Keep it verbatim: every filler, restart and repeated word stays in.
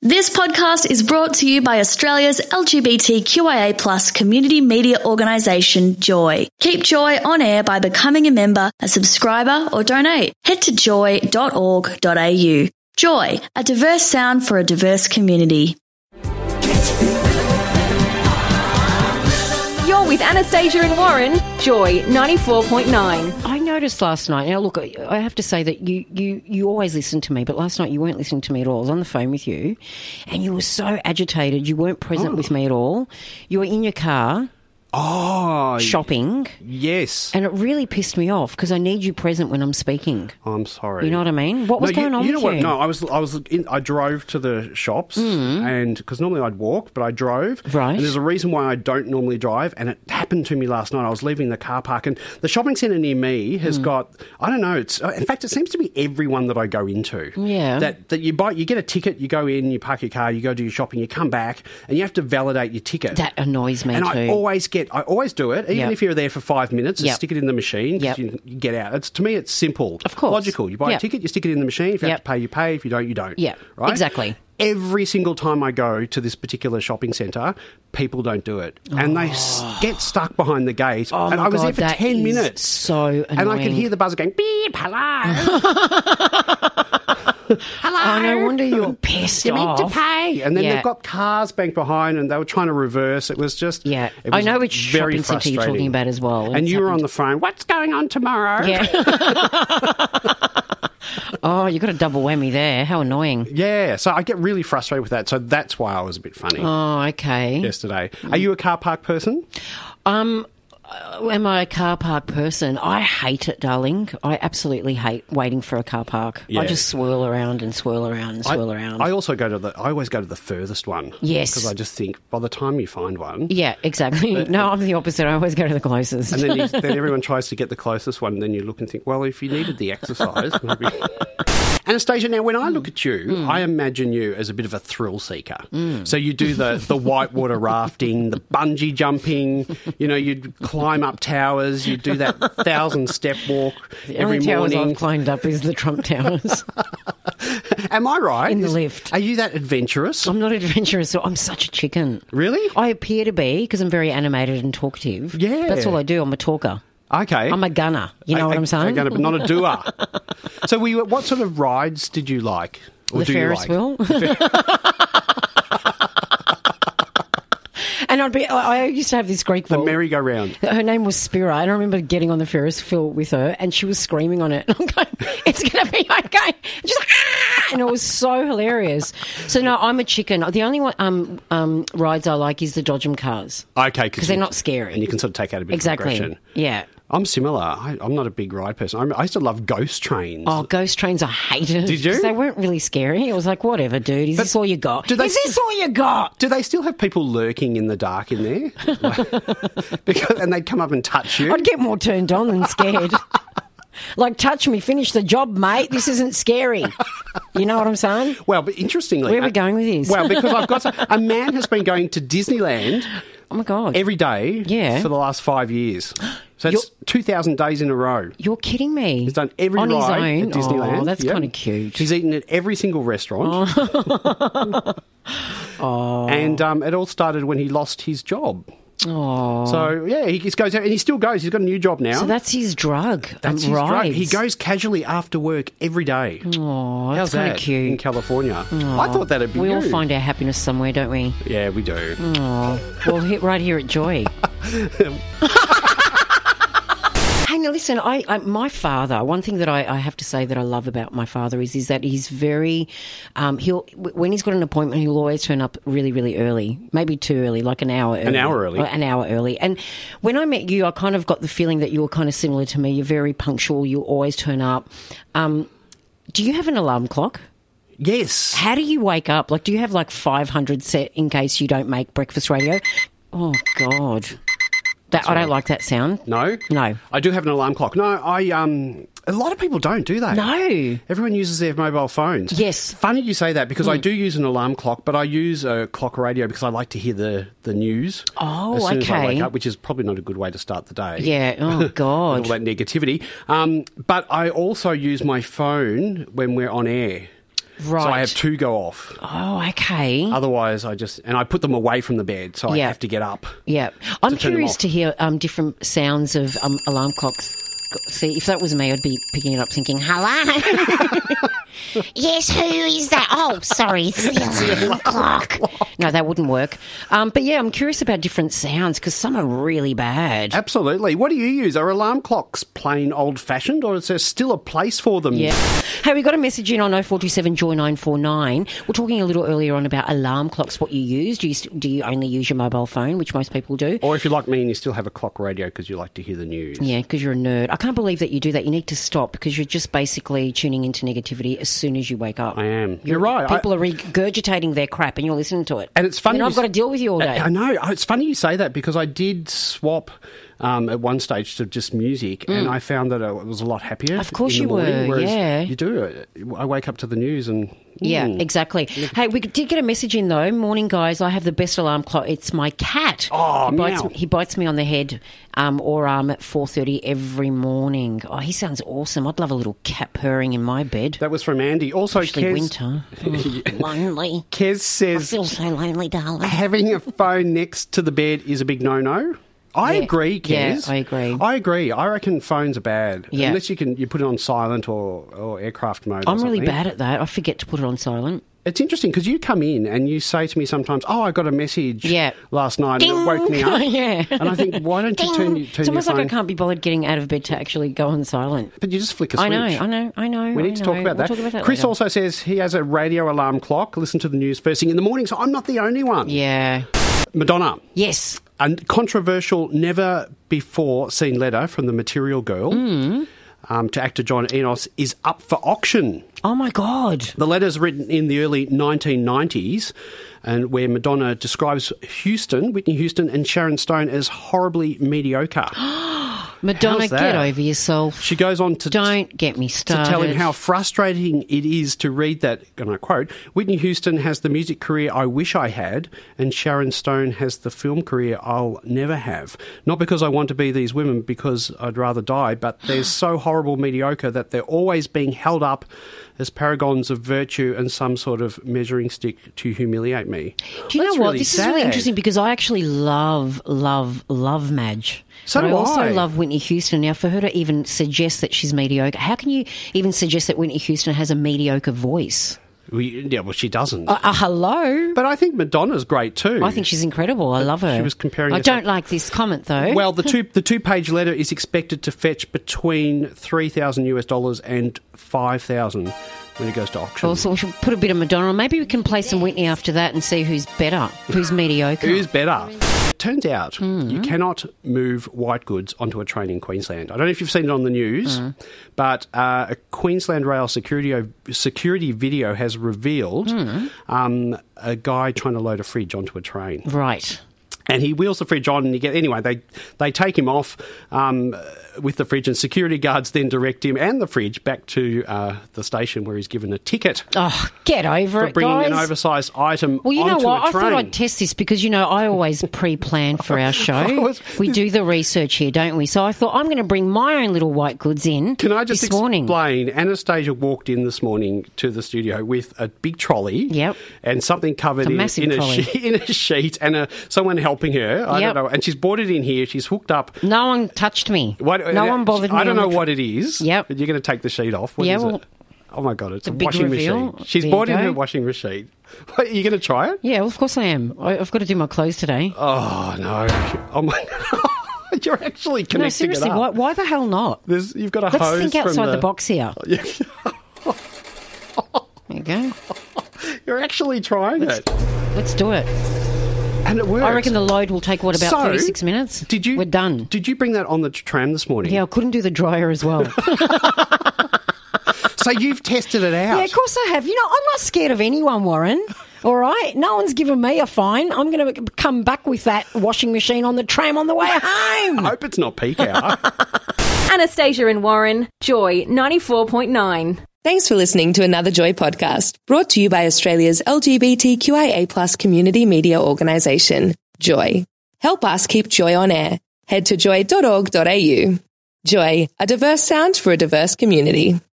This podcast is brought to you by Australia's L G B T Q I A plus community media organisation, Joy. Keep Joy on air by becoming a member, a subscriber or donate. Head to joy dot org dot a u. Joy, a diverse sound for a diverse community. You're with Anastasia and Warren, Joy ninety-four point nine. I noticed last night, now look, I have to say that you, you, you always listen to me, but last night you weren't listening to me at all. I was on the phone with you and you were so agitated. You weren't present Oh. with me at all. You were in your car Oh, shopping yes. and it really pissed me off because I need you present when I'm speaking. I'm sorry. You know what I mean? What was No, you- going on you know with what? you? No, I was, I was, in, I drove to the shops, and because normally I'd walk, but I drove. Right. And there's a reason why I don't normally drive, and it happened to me last night. I was leaving the car park, and the shopping centre near me has Mm. got, I don't know. It's in fact, it seems to be everyone that I go into. Yeah. That that you buy, you get a ticket, you go in, you park your car, you go do your shopping, you come back, and you have to validate your ticket. That annoys me and too. I always get, I always do it, even Yep. if you're there for five minutes, just Yep. stick it in the machine. 'Cause Yep. you, you get out. It's, to me, it's simple. Of course. Logical. You buy Yep. a ticket, you stick it in the machine. If you have Yep. to pay, you pay. If you don't, you don't. Yeah, Right? exactly. Every single time I go to this particular shopping centre, people don't do it. And they s- get stuck behind the gate. Oh, and my I was God, there for that ten is minutes. so And I could annoying. hear the buzzer going, beep, hello. hello. Oh, no wonder you're pissed You're meant to off. pay. And then Yeah. they've got cars banked behind and they were trying to reverse. It was just... Yeah. it I was know which very shopping centre you're frustrating. talking about as well. And It's you were on happened- the phone, what's going on tomorrow? Yeah. Oh, you got a double whammy there. How annoying. Yeah, so I get really frustrated with that. So that's why I was a bit funny Oh, okay. yesterday. Are you a car park person? Um, uh, am I a car park person? I hate it, darling. I absolutely hate waiting for a car park. Yeah. I just swirl around and swirl around and swirl I, around. I also go to the. I always go to the furthest one. Yes. because I just think by the time you find one, yeah, exactly. no, I'm the opposite. I always go to the closest. and then you, then everyone tries to get the closest one, and then you look and think, well, if you needed the exercise, maybe. Anastasia, now when I look at you, Mm. I imagine you as a bit of a thrill seeker. So you do the, the whitewater rafting, the bungee jumping, you know, you'd climb up towers, you do that thousand step walk the every only towers morning. I've climbed up is the Trump Towers. Am I right? In the Is- lift. Are you that adventurous? I'm not adventurous, so I'm such a chicken. Really? I appear to be because I'm very animated and talkative. Yeah. That's all I do. I'm a talker. Okay. I'm a gunner. You know A- what a- I'm saying? A gunner, but not a doer. So we, were- what sort of rides did you like? Or The do you Ferris like? wheel. And I'd be, I I used to have this Greek The girl. merry-go-round. Her name was Spira, and I remember getting on the Ferris wheel with her, and she was screaming on it. I'm going, "It's going to be okay!" And she's like, "Ah!" And it was so hilarious. So no, I'm a chicken. The only one um, um, rides I like is the Dodgem cars Okay. because they're not scary. And you can sort of take out a bit exactly. of aggression. Yeah. I'm similar. I, I'm not a big ride person. I'm, I used to love ghost trains. Oh, ghost trains, I hated. Did you? 'Cause they weren't really scary. It was like, whatever, dude. Is this all you got? do they Is this all you got? Do they still have people lurking in the dark in there? because, and they'd come up and touch you? I'd get more turned on than scared. Like, touch me, finish the job, mate. This isn't scary. You know what I'm saying? Well, but interestingly... Where are we uh, going with this? Well, because I've got... To, a man has been going to Disneyland Oh, my God. every day Yeah. for the last five years. So it's two thousand days in a row. You're kidding me. He's done every On his ride own? at Disneyland. Oh, that's Yep. kind of cute. He's eaten at every single restaurant. Oh. And um, it all started when he lost his job. Oh. So, yeah, he just goes out, and he still goes. He's got a new job now. So that's his drug. That's um, his drug. rides. He goes casually after work every day. Oh, How's that's kind that of cute. in California? I thought that'd be We you. all find our happiness somewhere, don't we? Yeah, we do. Oh, well, hit right here at Joy. Hey, now listen, I, I my father, one thing that I, I have to say that I love about my father is is that he's very, um, he'll, when he's got an appointment, he'll always turn up really, really early, maybe too early, like an hour early. An hour early. Or an hour early. And when I met you, I kind of got the feeling that you were kind of similar to me. You're very punctual, you always turn up. Um, do you have an alarm clock? Yes. How do you wake up? Like, do you have like five hundred set in case you don't make breakfast radio? Oh, God. That, I don't like that sound. No? No. I do have an alarm clock. No, I... um. A lot of people don't, do they? No. Everyone uses their mobile phones. Yes. Funny you say that because I do use an alarm clock, but I use a clock radio because I like to hear the, the news. Oh, as soon As I okay. wake up, which is probably not a good way to start the day. Yeah. Oh, God. All that negativity. Um, but I also use my phone when we're on air. Right. So I have two go off. Oh, okay. Otherwise, I just, and I put them away from the bed, so I Yeah. have to get up. Yeah. I'm to turn them curious off. to hear um, different sounds of um, alarm clocks. See, if that was me, I'd be picking it up thinking, hello? Yes, who is that? Oh, sorry, it's the alarm clock. No, that wouldn't work. Um, but yeah, I'm curious about different sounds because some are really bad. Absolutely. What do you use? Are alarm clocks plain old-fashioned, or is there still a place for them? Yeah. Hey, we got a message in on oh four two seven joy nine four nine. We're talking a little earlier on about alarm clocks, what you use. Do you, st- do you only use your mobile phone, which most people do? Or if you're like me and you still have a clock radio because you like to hear the news. Yeah, because you're a nerd. I can't believe that you do that. You need to stop because you're just basically tuning into negativity as soon as you wake up. I am. You're, you're right. People I, are regurgitating their crap and you're listening to it. And it's funny. And I've got to deal with you all day. I, I know. It's funny you say that because I did swap um, at one stage to just music mm. and I found that I was a lot happier. Of course in the you morning, were, yeah. You do. I wake up to the news and... Yeah, mm. exactly. Hey, we did get a message in though. Morning, guys. I have the best alarm clock. It's my cat. Oh, he bites, meow. he bites me on the head um, or arm at four thirty every morning. Oh, he sounds awesome. I'd love a little cat purring in my bed. That was from Andy. Also, Especially Kez, winter. Oh, lonely. Kez I says feel so lonely, darling. having a phone next to the bed is a big no-no. I Yeah. agree, Kez. Yeah, I agree. I agree. I reckon phones are bad. Yeah. Unless you can you put it on silent or, or aircraft mode or I'm really something. bad at that. I forget to put it on silent. It's interesting because you come in and you say to me sometimes, oh, I got a message Yeah. last night and it woke me up. Yeah. And I think, why don't you Ding. turn, turn It's your almost phone... like I can't be bothered getting out of bed to actually go on silent. But you just flick a I switch. know, I know, I know. We I need to know. talk about We'll that. talk about that Chris later. also says he has a radio alarm clock. Listen to the news first thing in the morning, so I'm not the only one. Yeah. Madonna. Yes. A controversial, never-before-seen letter from the Material Girl Mm. um, to actor John Enos is up for auction. Oh, my God. The letter's written in the early nineteen nineties, and where Madonna describes Houston, Whitney Houston, and Sharon Stone as horribly mediocre. Madonna, How's that? get over yourself. She goes on to Don't get me to started. tell him how frustrating it is to read that, and I quote, Whitney Houston has the music career I wish I had, and Sharon Stone has the film career I'll never have. Not because I want to be these women, because I'd rather die, but they're so horrible mediocre that they're always being held up as paragons of virtue and some sort of measuring stick to humiliate me. Do you That's know what? really This sad. is really interesting because I actually love, love, love Madge. So but do I also I. love Whitney Houston. Now, for her to even suggest that she's mediocre, how can you even suggest that Whitney Houston has a mediocre voice? We, yeah, well, she doesn't. Uh, uh, hello? But I think Madonna's great too. I think she's incredible. I love her. She was comparing I herself- don't like this comment, though. Well, the two the two page letter is expected to fetch between three thousand US dollars and five thousand when it goes to auction. Also, we should put a bit of Madonna on. Maybe we can play some Whitney after that and see who's better, who's mediocre. Who's better? It turns out Mm. you cannot move white goods onto a train in Queensland. I don't know if you've seen it on the news, Mm. but uh, a Queensland Rail security security video has revealed Mm. um, a guy trying to load a fridge onto a train. Right. And he wheels the fridge on, and you get anyway. They they take him off um, with the fridge, and security guards then direct him and the fridge back to uh, the station where he's given a ticket Oh, get over for it, bringing guys. an oversized item Well, you know onto what? a I train. thought I'd test this because, you know, I always pre-plan for our show. was- We do the research here, don't we? So I thought I'm going to bring my own little white goods in Can I just this morning. explain? Anastasia walked in this morning to the studio with a big trolley, Yep. and something covered A in, massive in, a trolley. sheet, in a sheet, and a, someone helping her. I Yep. don't know, and she's brought it in here. She's hooked up. No one touched me. What, no one bothered me. I don't on know the what it is. Yep. But you're going to take the sheet off. What Yeah, is well, it? Oh my god, it's a, a big washing reveal. machine. She's There bought you in go. her washing machine. What, are you going to try it? Yeah, well, of course I am. I, I've got to do my clothes today. Oh no! Oh my! You're actually connecting no, seriously, it up. why, why the hell not? There's, you've got a Let's hose think from outside the... the box here. Yeah. There you go. You're actually trying it, Let's do it. and it works. I reckon the load will take, what, about So, thirty-six minutes? Did you? We're done. Did you bring that on the tram this morning? Yeah, I couldn't do the dryer as well. So you've tested it out. Yeah, of course I have. You know, I'm not scared of anyone, Warren. All right? No one's given me a fine. I'm going to come back with that washing machine on the tram on the way home. I hope it's not peak hour. Anastasia and Warren, Joy ninety-four point nine. Thanks for listening to another Joy podcast, brought to you by Australia's L G B T Q I A plus community media organisation, Joy. Help us keep Joy on air. Head to joy dot org dot a u. Joy, a diverse sound for a diverse community.